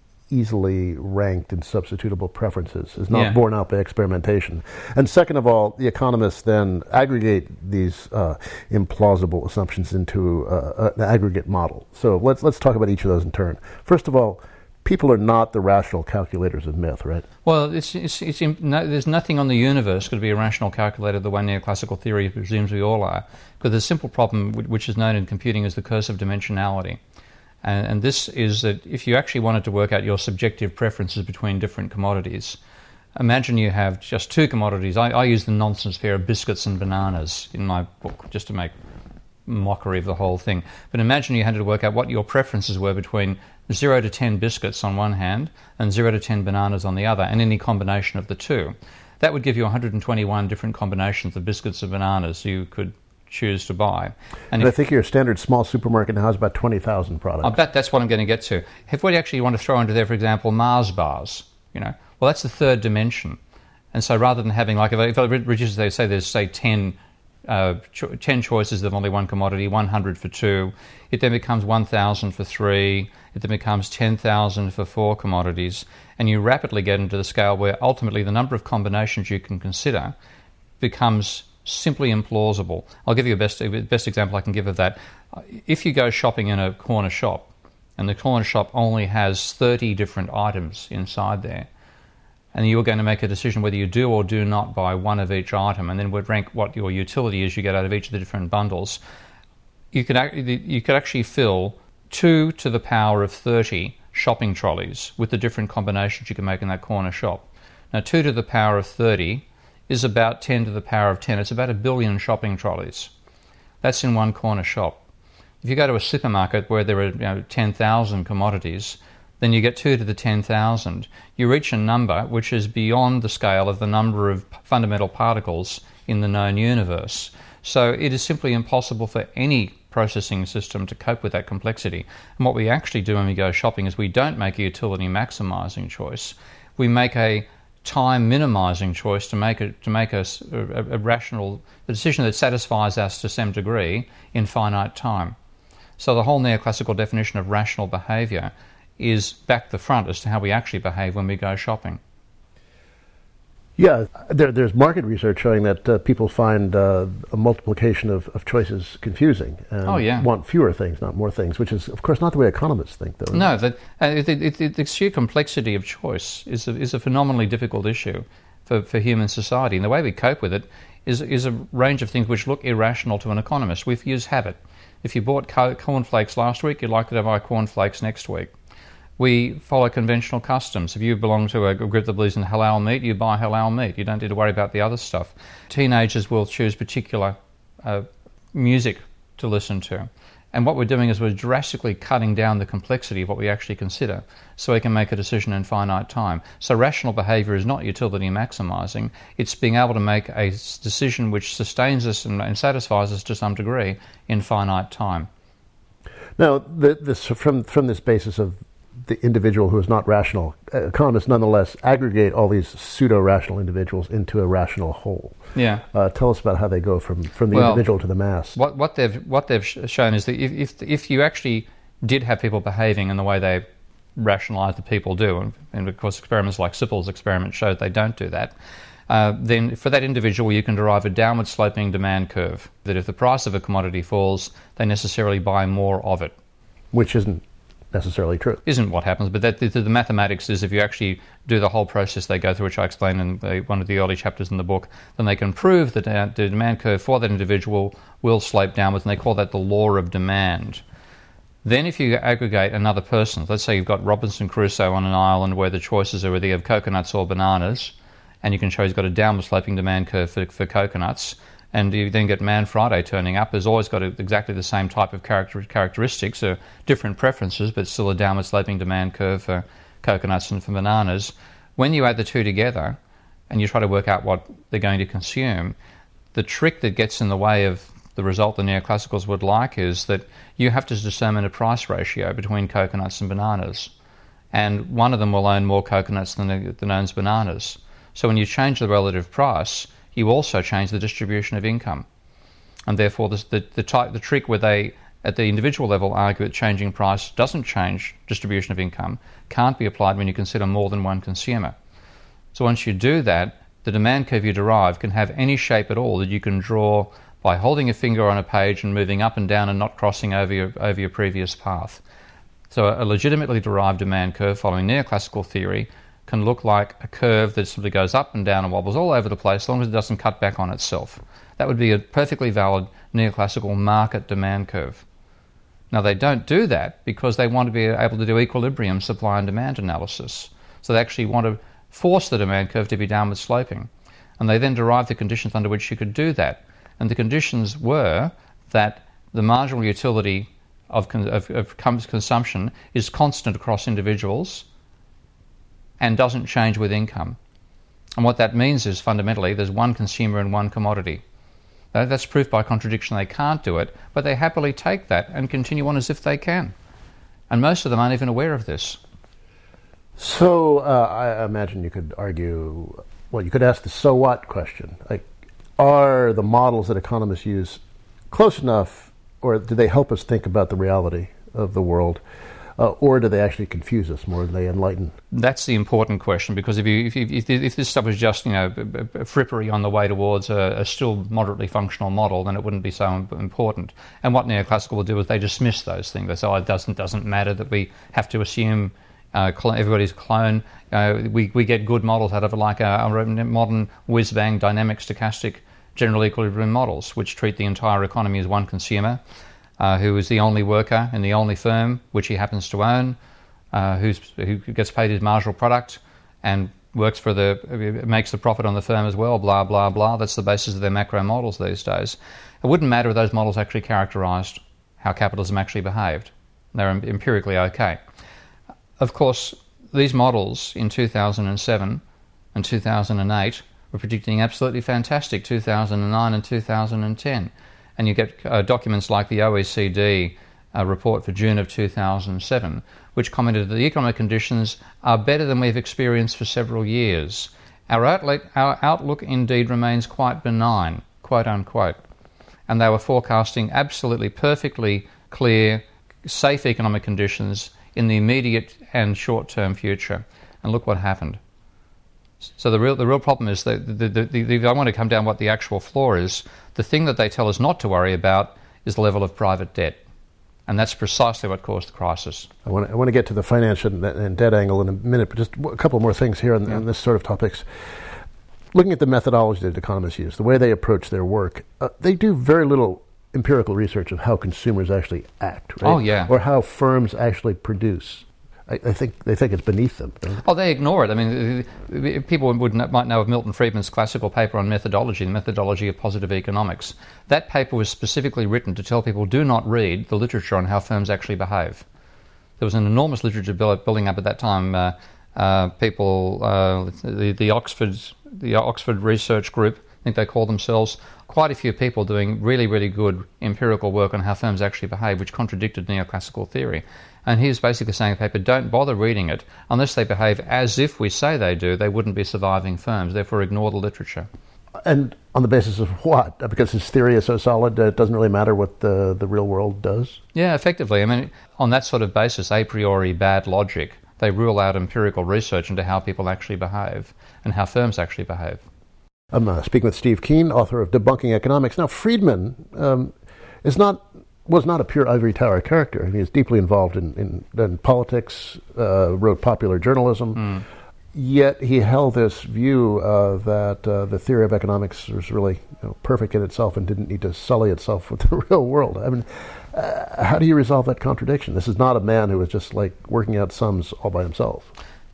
easily ranked and substitutable preferences is not yeah. borne out by experimentation. And second of all, the economists then aggregate these uh, implausible assumptions into uh, an aggregate model. So let's let's talk about each of those in turn. First of all, people are not the rational calculators of myth, right? Well, it's, it's, it's no, there's nothing on the universe going to be a rational calculator the way neoclassical theory presumes we all are, because the simple problem which is known in computing is the curse of dimensionality. And, and this is that if you actually wanted to work out your subjective preferences between different commodities, imagine you have just two commodities. I, I use the nonsense pair of biscuits and bananas in my book just to make mockery of the whole thing. But imagine you had to work out what your preferences were between zero to ten biscuits on one hand and zero to ten bananas on the other, and any combination of the two. That would give you one hundred twenty-one different combinations of biscuits and bananas you could choose to buy. And, and if, I think your standard small supermarket now has about twenty thousand products. I bet that's what I'm going to get to. If we actually want to throw into there, for example, Mars bars, you know, well, that's the third dimension. And so rather than having, like, if I, if I reduce, they say there's, say, ten, uh, cho- ten choices of only one commodity, one hundred for two, it then becomes one thousand for three, it then becomes ten thousand for four commodities, and you rapidly get into the scale where ultimately the number of combinations you can consider becomes simply implausible. I'll give you a best, best example I can give of that. If you go shopping in a corner shop, and the corner shop only has thirty different items inside there, and you're going to make a decision whether you do or do not buy one of each item, and then would rank what your utility is you get out of each of the different bundles, you could, you could actually fill two to the power of thirty shopping trolleys with the different combinations you can make in that corner shop. Now, two to the power of thirty is about ten to the power of ten. It's about a billion shopping trolleys. That's in one corner shop. If you go to a supermarket where there are, you know, ten thousand commodities, then you get two to the ten thousand. You reach a number which is beyond the scale of the number of fundamental particles in the known universe. So it is simply impossible for any processing system to cope with that complexity. And what we actually do when we go shopping is we don't make a utility maximizing choice. We make a time minimizing choice to make a, to make a, a, a rational a decision that satisfies us to some degree in finite time. So the whole neoclassical definition of rational behavior is back the front as to how we actually behave when we go shopping. Yeah, there, there's market research showing that uh, people find uh, a multiplication of, of choices confusing and oh, yeah. want fewer things, not more things, which is, of course, not the way economists think, though. No, the, uh, it, it, it, the sheer complexity of choice is a, is a phenomenally difficult issue for, for human society. And the way we cope with it is, is a range of things which look irrational to an economist. We use habit. If you bought co- cornflakes last week, you're likely to buy cornflakes next week. We follow conventional customs. If you belong to a group that believes in halal meat, you buy halal meat. You don't need to worry about the other stuff. Teenagers will choose particular uh, music to listen to. And what we're doing is we're drastically cutting down the complexity of what we actually consider so we can make a decision in finite time. So rational behaviour is not utility maximizing. It's being able to make a decision which sustains us and, and satisfies us to some degree in finite time. Now, the, this, from, from this basis of the individual who is not rational, economists nonetheless aggregate all these pseudo-rational individuals into a rational whole. Yeah. Uh, tell us about how they go from, from the well, individual to the mass. What, what they've what they've shown is that if, if if you actually did have people behaving in the way they rationalise that people do, and, and of course experiments like Sippel's experiment showed they don't do that, uh, then for that individual you can derive a downward sloping demand curve, that if the price of a commodity falls, they necessarily buy more of it. Which isn't necessarily true. Isn't what happens, but that the, the mathematics is if you actually do the whole process they go through, which I explain in the, one of the early chapters in the book, then they can prove that uh, the demand curve for that individual will slope downwards, and they call that the law of demand. Then if you aggregate another person, let's say you've got Robinson Crusoe on an island where the choices are whether you have coconuts or bananas, and you can show he's got a downward sloping demand curve for, for coconuts, and you then get Man Friday turning up, has always got a, exactly the same type of character, characteristics, or different preferences, but still a downward sloping demand curve for coconuts and for bananas. When you add the two together and you try to work out what they're going to consume, the trick that gets in the way of the result the neoclassicals would like is that you have to determine a price ratio between coconuts and bananas. And one of them will own more coconuts than, than owns bananas. So when you change the relative price, you also change the distribution of income. And therefore the, the, the, type, the trick where they, at the individual level, argue that changing price doesn't change distribution of income can't be applied when you consider more than one consumer. So once you do that, the demand curve you derive can have any shape at all that you can draw by holding a finger on a page and moving up and down and not crossing over your, over your previous path. So a legitimately derived demand curve following neoclassical theory can look like a curve that simply goes up and down and wobbles all over the place as long as it doesn't cut back on itself. That would be a perfectly valid neoclassical market demand curve. Now they don't do that because they want to be able to do equilibrium supply and demand analysis. So they actually want to force the demand curve to be downward sloping. And they then derive the conditions under which you could do that. And the conditions were that the marginal utility of, con- of, of consumption is constant across individuals and doesn't change with income. And what that means is fundamentally there's one consumer and one commodity. Uh, that's proof by contradiction they can't do it, but they happily take that and continue on as if they can. And most of them aren't even aware of this. So uh, I imagine you could argue, well, you could ask the so what question. Like, are the models that economists use close enough, or do they help us think about the reality of the world? Uh, or do they actually confuse us more than they enlighten? That's the important question, because if you if, you, if, if this stuff was just, you know, a frippery on the way towards a, a still moderately functional model, then it wouldn't be so important. And what neoclassical will do is they dismiss those things. They say, oh, it doesn't doesn't matter that we have to assume uh, cl- everybody's a clone. Uh, we we get good models out of it, like our, our modern whiz-bang dynamic stochastic general equilibrium models, which treat the entire economy as one consumer. Uh, who is the only worker in the only firm which he happens to own, uh, who's, who gets paid his marginal product and works for the, makes the profit on the firm as well, blah, blah, blah. That's the basis of their macro models these days. It wouldn't matter if those models actually characterised how capitalism actually behaved. They're empirically okay. Of course, these models in two thousand seven and two thousand eight were predicting absolutely fantastic two thousand nine and two thousand ten. And you get uh, documents like the O E C D uh, report for June of two thousand seven, which commented that the economic conditions are better than we've experienced for several years. Our outlook, our outlook indeed remains quite benign, quote unquote. And they were forecasting absolutely perfectly clear, safe economic conditions in the immediate and short-term future. And look what happened. So the real the real problem is that the, the, the, the, I want to come down what the actual flaw is. The thing that they tell us not to worry about is the level of private debt. And that's precisely what caused the crisis. I want to, I want to get to the finance and, and debt angle in a minute, but just a couple more things here on, yeah. on this sort of topics. Looking at the methodology that economists use, the way they approach their work, uh, they do very little empirical research of how consumers actually act, right? Oh, yeah. Or how firms actually produce. I, I think they think it's beneath them. Oh, they ignore it. I mean, people would might know of Milton Friedman's classical paper on methodology, the methodology of positive economics. That paper was specifically written to tell people, do not read the literature on how firms actually behave. There was an enormous literature building up at that time. Uh, uh, people, uh, the, the Oxford, the Oxford Research Group, I think they call themselves, quite a few people doing really, really good empirical work on how firms actually behave, which contradicted neoclassical theory. And he was basically saying in the paper, don't bother reading it. Unless they behave as if we say they do, they wouldn't be surviving firms. Therefore, ignore the literature. And on the basis of what? Because his theory is so solid, uh, it doesn't really matter what the, the real world does? Yeah, effectively. I mean, on that sort of basis, a priori bad logic, they rule out empirical research into how people actually behave and how firms actually behave. I'm uh, speaking with Steve Keen, author of Debunking Economics. Now, Friedman um, is not... was not a pure ivory tower character. He was deeply involved in, in, in politics, uh, wrote popular journalism, mm. yet he held this view uh, that uh, the theory of economics was really you know, perfect in itself and didn't need to sully itself with the real world. I mean, uh, how do you resolve that contradiction? This is not a man who was just like working out sums all by himself.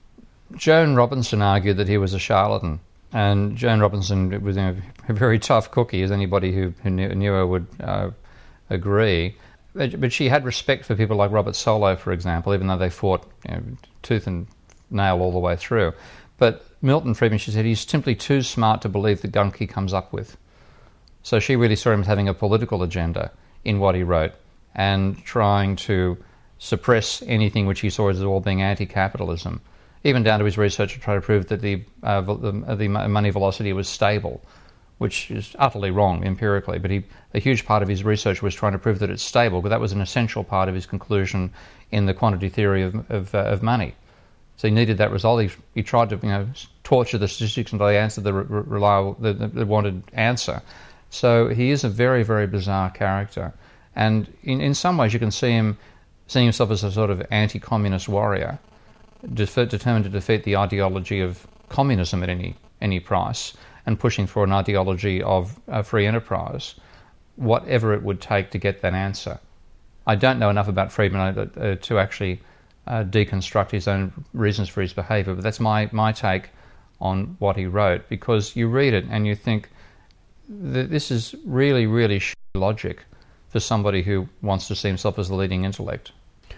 Joan Robinson argued that he was a charlatan. And Joan Robinson was you know, a very tough cookie, as anybody who, who knew, knew her would uh, agree. But she had respect for people like Robert Solow, for example, even though they fought you know, tooth and nail all the way through. But Milton Friedman, she said, he's simply too smart to believe the gunk he comes up with. So she really saw him as having a political agenda in what he wrote and trying to suppress anything which he saw as all being anti-capitalism, even down to his research to try to prove that the, uh, the, the money velocity was stable, which is utterly wrong empirically, but he, a huge part of his research was trying to prove that it's stable, because that was an essential part of his conclusion in the quantity theory of of, uh, of money. So he needed that result. He, he tried to you know torture the statistics until they answered the, re- reliable, the, the, the wanted answer. So he is a very, very bizarre character. And in, in some ways you can see him seeing himself as a sort of anti-communist warrior, defer, determined to defeat the ideology of communism at any any price, and pushing for an ideology of uh, free enterprise, whatever it would take to get that answer. I don't know enough about Friedman uh, uh, to actually uh, deconstruct his own reasons for his behaviour, but that's my, my take on what he wrote, because you read it and you think that this is really, really shitty logic for somebody who wants to see himself as the leading intellect.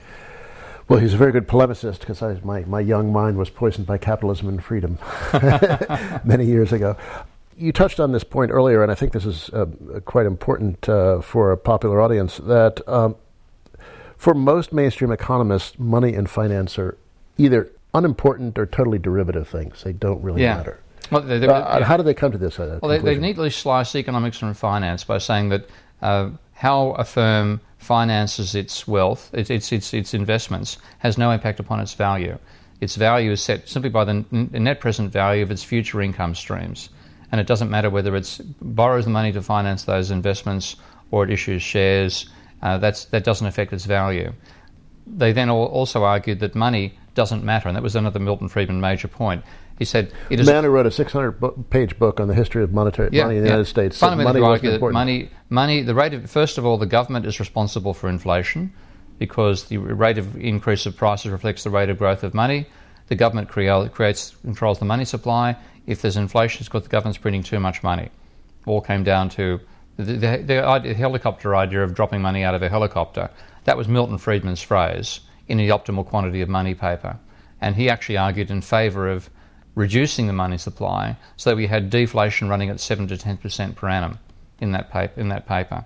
Well, he's a very good polemicist, because my, my young mind was poisoned by capitalism and freedom many years ago. You touched on this point earlier, and I think this is uh, quite important uh, for a popular audience, that um, for most mainstream economists, money and finance are either unimportant or totally derivative things. They don't really yeah. matter. Well, they, they, uh, yeah. How do they come to this uh, Well, they, they neatly slice economics from finance by saying that uh, how a firm finances its wealth, its, its, its, its investments, has no impact upon its value. Its value is set simply by the n- net present value of its future income streams. And it doesn't matter whether it borrows the money to finance those investments or it issues shares. Uh, that's, that doesn't affect its value. They then al- also argued that money doesn't matter, and that was another Milton Friedman major point. He said, "It is." The man who wrote a six hundred page book on the history of monetary yeah, money in the yeah. United States. Fundamentally, money argue that important. money, money, the rate of first of all, the government is responsible for inflation because the rate of increase of prices reflects the rate of growth of money. The government crea- creates, controls the money supply. If there's inflation, it's because the government's printing too much money. All came down to the, the, the, idea, the helicopter idea of dropping money out of a helicopter. That was Milton Friedman's phrase in the optimal quantity of money paper. And he actually argued in favour of reducing the money supply so that we had deflation running at seven to ten percent per annum in that paper. In that paper.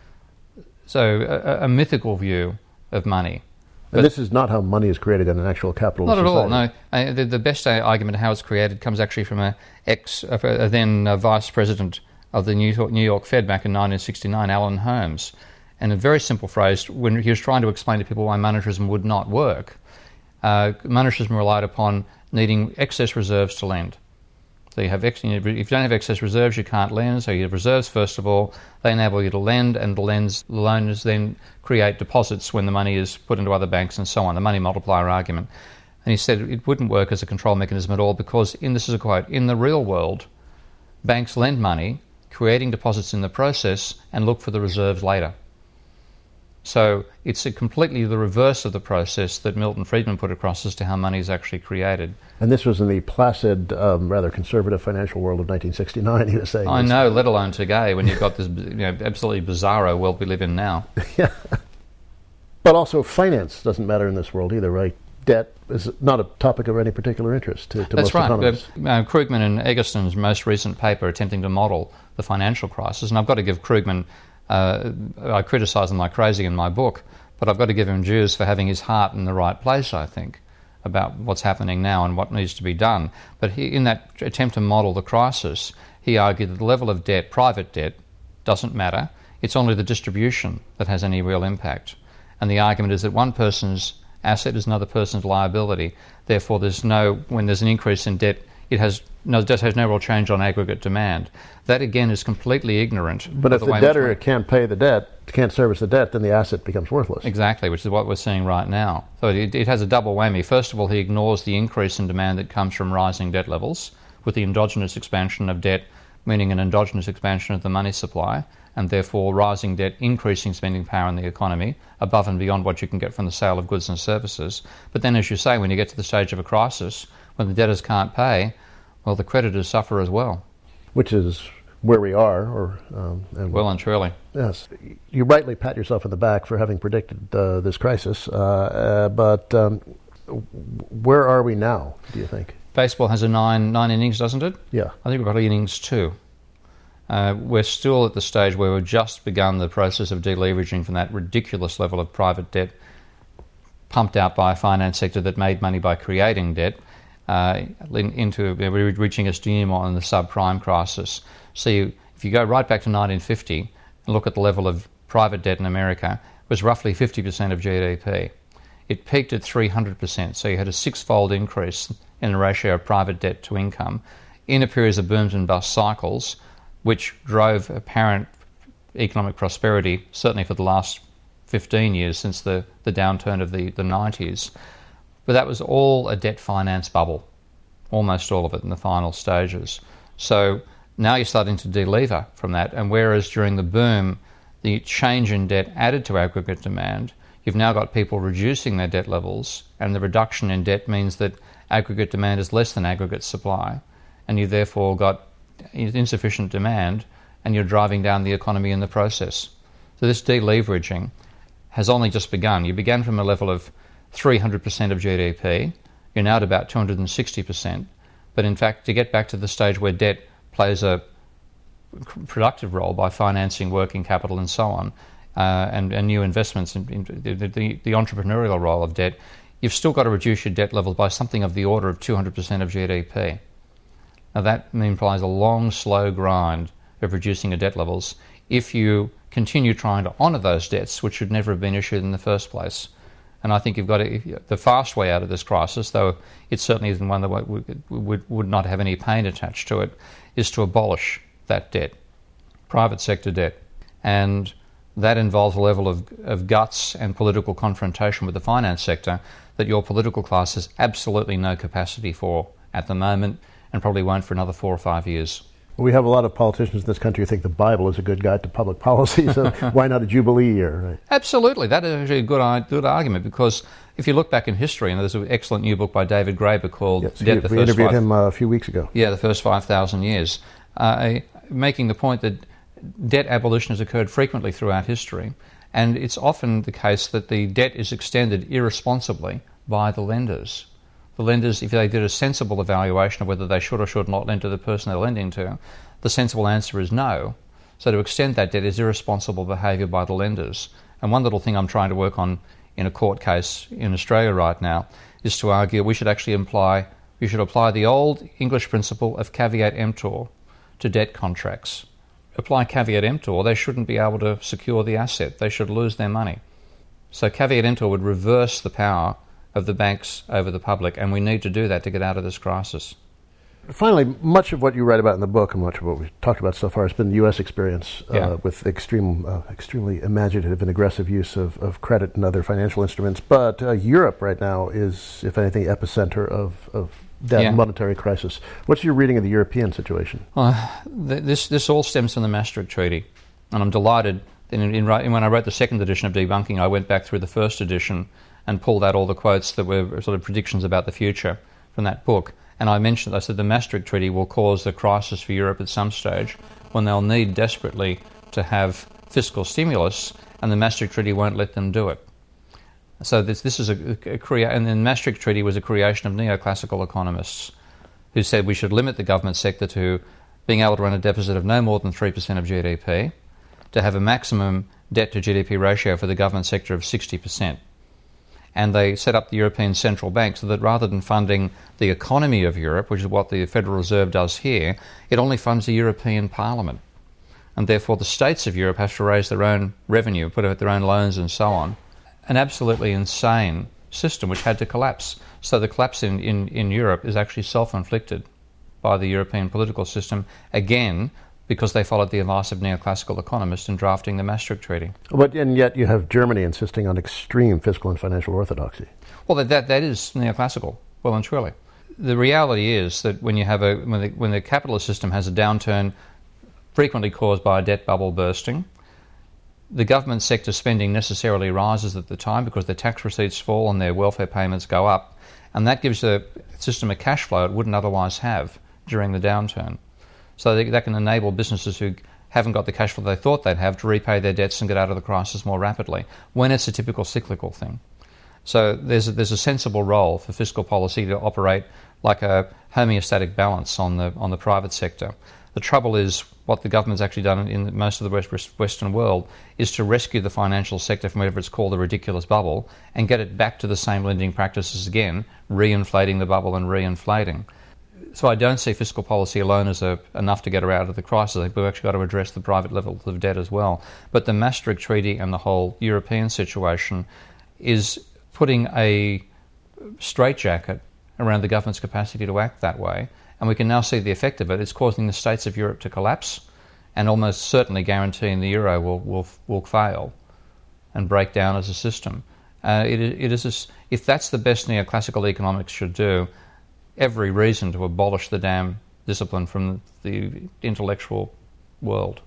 So a, a mythical view of money. And this is not how money is created in an actual capitalist society. Not at society. all, no. Uh, the, the best argument of how it's created comes actually from a ex, uh, a then uh, vice president of the New York, New York Fed back in nineteen sixty-nine, Alan Holmes. And a very simple phrase, when he was trying to explain to people why monetarism would not work, uh, monetarism relied upon needing excess reserves to lend. So you have ex- if you don't have excess reserves, you can't lend. So you have reserves, first of all. They enable you to lend, and the, lends, the loans then create deposits when the money is put into other banks and so on, the money multiplier argument. And he said it wouldn't work as a control mechanism at all because, in this is a quote, in the real world, banks lend money, creating deposits in the process, and look for the reserves later. So it's a completely the reverse of the process that Milton Friedman put across as to how money is actually created. And this was in the placid, um, rather conservative financial world of nineteen sixty-nine, he was saying. I know, let alone today, when you've got this you know, absolutely bizarro world we live in now. Yeah. But also finance doesn't matter in this world either, right? Debt is not a topic of any particular interest to, to That's most right. economists. Uh, Krugman and Egerson's most recent paper attempting to model the financial crisis, and I've got to give Krugman, uh, I criticise him like crazy in my book, but I've got to give him dues for having his heart in the right place, I think, about what's happening now and what needs to be done. But he, in that attempt to model the crisis, he argued that the level of debt, private debt, doesn't matter. It's only the distribution that has any real impact. And the argument is that one person's asset is another person's liability. Therefore, there's no, when there's an increase in debt, it has no, debt has no real change on aggregate demand. That, again, is completely ignorant. But if the, the debtor can't pay the debt, can't service the debt, then the asset becomes worthless. Exactly, which is what we're seeing right now. So it, it has a double whammy. First of all, he ignores the increase in demand that comes from rising debt levels, with the endogenous expansion of debt, meaning an endogenous expansion of the money supply, and therefore rising debt increasing spending power in the economy above and beyond what you can get from the sale of goods and services. But then, as you say, when you get to the stage of a crisis, when the debtors can't pay, well, the creditors suffer as well. Which is where we are. or um, and Well and truly. Yes. You rightly pat yourself on the back for having predicted uh, this crisis, uh, uh, but um, where are we now, do you think? Baseball has a nine, nine innings, doesn't it? Yeah. I think we've got innings two. Uh, we're still at the stage where we've just begun the process of deleveraging from that ridiculous level of private debt pumped out by a finance sector that made money by creating debt uh, into uh, reaching its denouement in the subprime crisis. So you, if you go right back to nineteen fifty and look at the level of private debt in America, it was roughly fifty percent of G D P. It peaked at three hundred percent, so you had a six-fold increase in the ratio of private debt to income in a period of booms and bust cycles, which drove apparent economic prosperity, certainly for the last fifteen years since the, the downturn of the, the nineties. But that was all a debt finance bubble, almost all of it in the final stages. So now you're starting to delever from that, and whereas during the boom, the change in debt added to aggregate demand, you've now got people reducing their debt levels, and the reduction in debt means that aggregate demand is less than aggregate supply, and you've therefore got insufficient demand, and you're driving down the economy in the process. So this deleveraging has only just begun. You began from a level of three hundred percent of G D P, you're now at about two hundred sixty percent, but in fact to get back to the stage where debt plays a productive role by financing working capital and so on, uh, and, and new investments in, in the, the, the entrepreneurial role of debt, you've still got to reduce your debt levels by something of the order of two hundred percent of G D P. Now that implies a long, slow grind of reducing your debt levels if you continue trying to honour those debts, which should never have been issued in the first place. And I think you've got to, the fast way out of this crisis, though it certainly isn't one that would, would, would not have any pain attached to it, is to abolish that debt, private sector debt. And that involves a level of, of guts and political confrontation with the finance sector that your political class has absolutely no capacity for at the moment, and probably won't for another four or five years. We have a lot of politicians in this country who think the Bible is a good guide to public policy, so why not a Jubilee year? Right? Absolutely. That is actually a good, good argument, because if you look back in history, and there's an excellent new book by David Graeber called yes, Debt, he, the We First interviewed five, him uh, a few weeks ago. Yeah, the first five thousand years, uh, making the point that debt abolition has occurred frequently throughout history, and it's often the case that the debt is extended irresponsibly by the lenders. The lenders, if they did a sensible evaluation of whether they should or should not lend to the person they're lending to, the sensible answer is no. So to extend that debt is irresponsible behaviour by the lenders. And one little thing I'm trying to work on in a court case in Australia right now is to argue we should actually apply, we should apply the old English principle of caveat emptor to debt contracts. Apply caveat emptor, they shouldn't be able to secure the asset. They should lose their money. So caveat emptor would reverse the power of the banks over the public, and we need to do that to get out of this crisis. Finally, much of what you write about in the book and much of what we've talked about so far has been the U S experience uh, yeah. with extreme, uh, extremely imaginative and aggressive use of, of credit and other financial instruments. But uh, Europe right now is, if anything, epicenter of, of that yeah. monetary crisis. What's your reading of the European situation? Uh, th- this this all stems from the Maastricht Treaty, and I'm delighted that in, in, in, when I wrote the second edition of Debunking, I went back through the first edition and pulled out all the quotes that were sort of predictions about the future from that book. And I mentioned, I said the Maastricht Treaty will cause a crisis for Europe at some stage when they'll need desperately to have fiscal stimulus, and the Maastricht Treaty won't let them do it. So this this is a, a crea- and the Maastricht Treaty was a creation of neoclassical economists who said we should limit the government sector to being able to run a deficit of no more than three percent of G D P, to have a maximum debt to G D P ratio for the government sector of sixty percent. And they set up the European Central Bank so that rather than funding the economy of Europe, which is what the Federal Reserve does here, it only funds the European Parliament. And therefore the states of Europe have to raise their own revenue, put out their own loans and so on. An absolutely insane system which had to collapse. So the collapse in, in, in Europe is actually self-inflicted by the European political system, again, because they followed the advice of neoclassical economists in drafting the Maastricht Treaty. But and yet you have Germany insisting on extreme fiscal and financial orthodoxy. Well, that that, that is neoclassical, well and truly. The reality is that when you have a when the, when the capitalist system has a downturn, frequently caused by a debt bubble bursting, the government sector spending necessarily rises at the time because their tax receipts fall and their welfare payments go up, and that gives the system a cash flow it wouldn't otherwise have during the downturn. So they, that can enable businesses who haven't got the cash flow they thought they'd have to repay their debts and get out of the crisis more rapidly, when it's a typical cyclical thing. So there's a, there's a sensible role for fiscal policy to operate like a homeostatic balance on the on the private sector. The trouble is, what the government's actually done in most of the West, Western world is to rescue the financial sector from whatever it's called the ridiculous bubble and get it back to the same lending practices again, re-inflating the bubble and re-inflating. So I don't see fiscal policy alone as a, enough to get her out of the crisis. I think we've actually got to address the private levels of debt as well. But the Maastricht Treaty and the whole European situation is putting a straitjacket around the government's capacity to act that way. And we can now see the effect of it. It's causing the states of Europe to collapse and almost certainly guaranteeing the euro will will, will fail and break down as a system. Uh, it, it is a, if that's the best neoclassical economics should do, every reason to abolish the damn discipline from the intellectual world.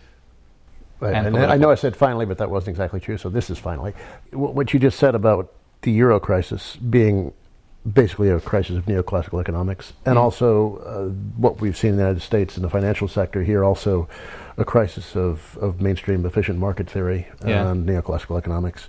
Right. And, and I know I said finally, but that wasn't exactly true, so this is finally. What you just said about the euro crisis being basically a crisis of neoclassical economics, and mm. also uh, what we've seen in the United States in the financial sector here, also a crisis of, of mainstream efficient market theory yeah. and neoclassical economics.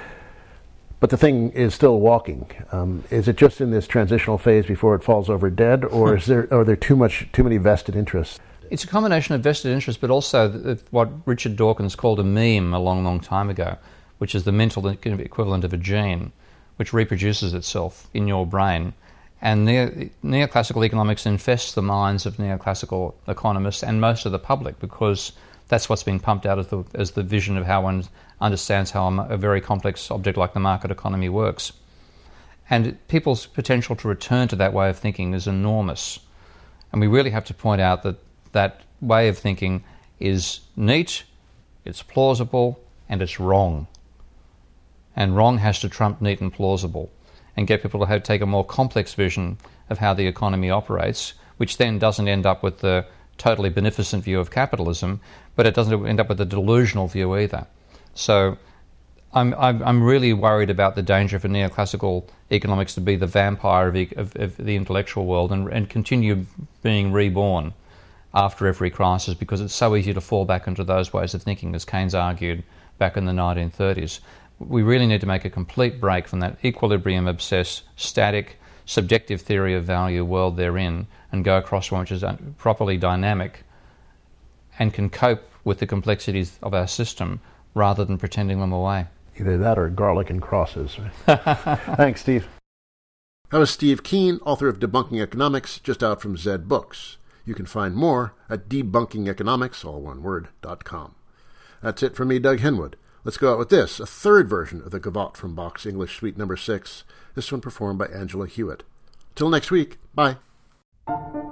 But the thing is still walking. Um, is it just in this transitional phase before it falls over dead, or is there are there too much too many vested interests? It's a combination of vested interest, but also what Richard Dawkins called a meme a long, long time ago, which is the mental equivalent of a gene, which reproduces itself in your brain. And neo- neoclassical economics infests the minds of neoclassical economists and most of the public, because that's what's being pumped out as the, as the vision of how one understands how a, a very complex object like the market economy works. And people's potential to return to that way of thinking is enormous. And we really have to point out that that way of thinking is neat, it's plausible, and it's wrong. And wrong has to trump neat and plausible, and get people to have, take a more complex vision of how the economy operates, which then doesn't end up with the totally beneficent view of capitalism, but it doesn't end up with a delusional view either. So I'm I'm, I'm really worried about the danger for neoclassical economics to be the vampire of, of, of the intellectual world and, and continue being reborn after every crisis, because it's so easy to fall back into those ways of thinking, as Keynes argued back in the nineteen thirties. We really need to make a complete break from that equilibrium-obsessed, static, subjective theory of value world they're in, and go across one which is properly dynamic and can cope with the complexities of our system rather than pretending them away. Either that or garlic and crosses. Thanks, Steve. That was Steve Keen, author of Debunking Economics, just out from Zed Books. You can find more at debunking economics, all one word, dot com. That's it from me, Doug Henwood. Let's go out with this, a third version of the Gavotte from Bach's English Suite number six, this one performed by Angela Hewitt. Till next week, bye.